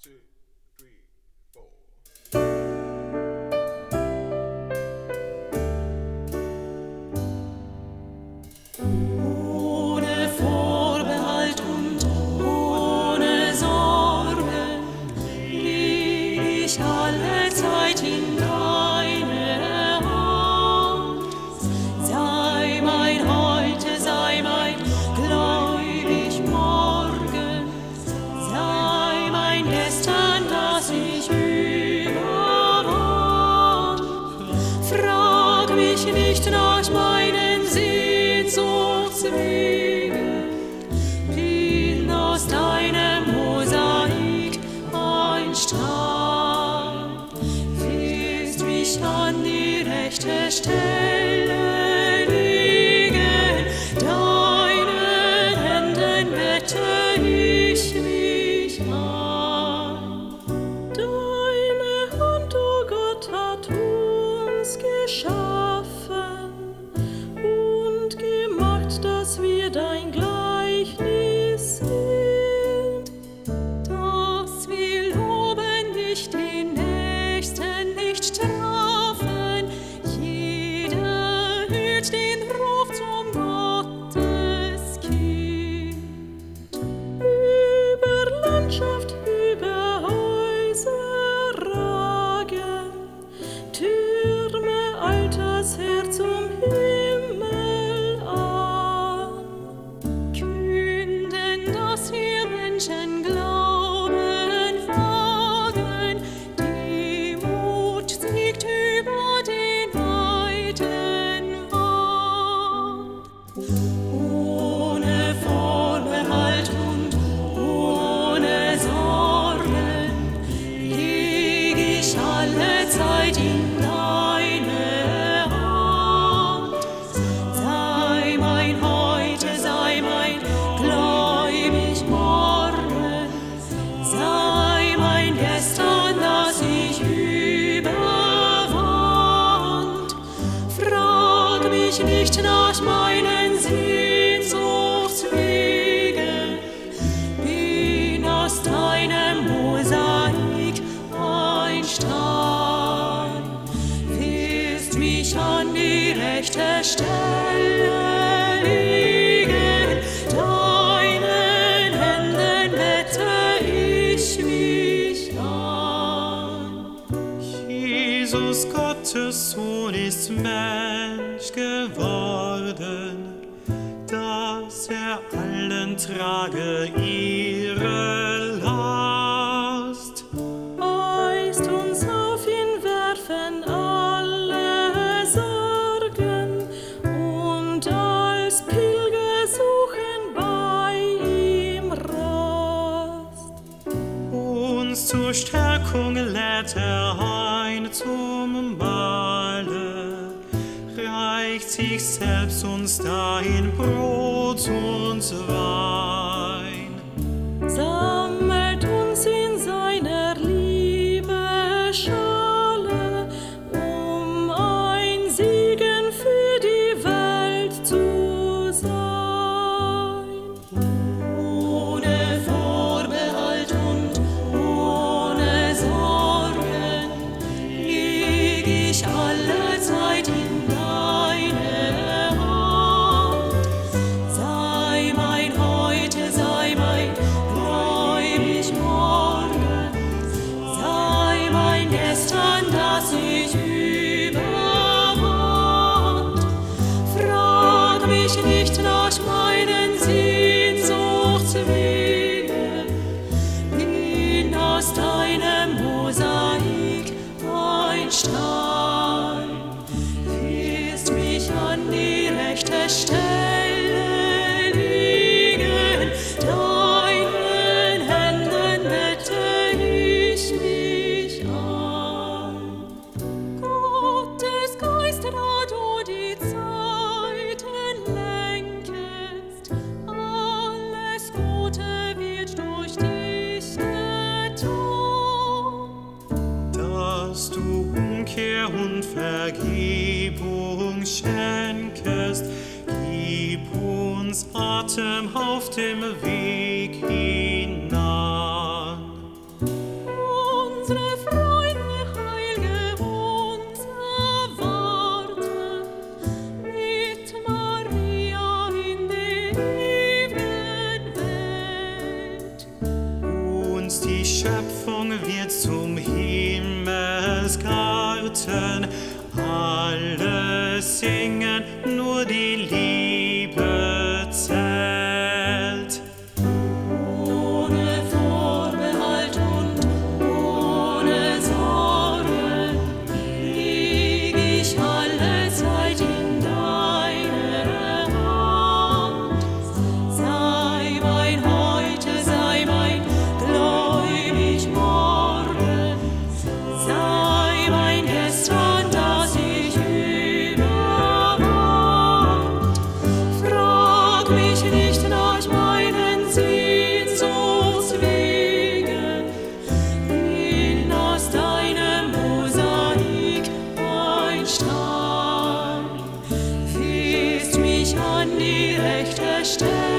two, three, four. Ohne Vorbehalt und ohne Sorgen leg ich alle Zeit in deine Hand. Sei mein Heute, sei mein gläubig Morgen, sei mein Gestern, das ich überwand. Frag mich nicht nach meinen Sehnsuchtswegen, bin aus deinem Mosaik ein Stein. Willst mich an die rechte Stelle legen, deinen Händen bette ich mich an. Deine Hand, o Gott, hat uns geschaffen und gemacht, dass wir dein Gleichnis sind, dass wir loben dich, den Nächsten nicht strafen. Jeder hört den Ruf zum Gotteskind. Über Landschaft, über Häuser ragen Türme alters her zum Himmel an. Künden, dass wir Menschen Glauben wagen, Demut siegt über den weiten Wand. Ohne Vorbehalt und ohne Sorgen leg ich alle Zeit in deine Hand. Sei mein Heute, sei mein gläubig Morgen, sei mein Gestern, das ich überwand. Frag mich nicht nach meinen Sehnsuchtswegen, bin aus deinem Mosaik ein Stein. Willst mich an die rechte Stelle legen, deinen Händen bette ich mich an. Jesus, Gottes Sohn, ist Mensch geworden, dass allen trage ihre Last. Weist uns auf ihn, werfen alle Sorgen und als Pilger suchen bei ihm Rast. Uns zur Stärkung lädt ein zum Mahle, reicht sich selbst uns dahin Brot und Wein. Sammelt uns in seiner Liebe Schale, um ein Segen für die Welt zu sein. Ohne Vorbehalt und ohne Sorgen leg ich alle Zeit in deine Hand. Sei mein Heute, sei mein gläubig Morgen, sei mein Gestern, das ich überwand. Frag mich nicht nach meinen Sehnsuchtswegen, bin aus deinem Mosaik ein Stein. Willst mich an die rechte Stelle legen, deinen Händen bette ich mich an. Gottes Geist, da du die Zeiten lenkest, alles Gute wird durch dich getan. Dass du Umkehr und Vergebung schenkest, gib uns Atem auf dem Weg hinan. die Schöpfung wird zum Himmelsgarten. Alle singen, nur die Liebe zählt. Ohne Vorbehalt und ohne Sorge leg ich alle Zeit in deine Hand. Sei mein Heute, sei mein gläubig Morgen, sei mein Gestern, das ich überwand. Frag mich nicht nach meinen Sehnsuchtswegen, bin aus deinem Mosaik ein Stein. Führst mich an die rechte Stelle.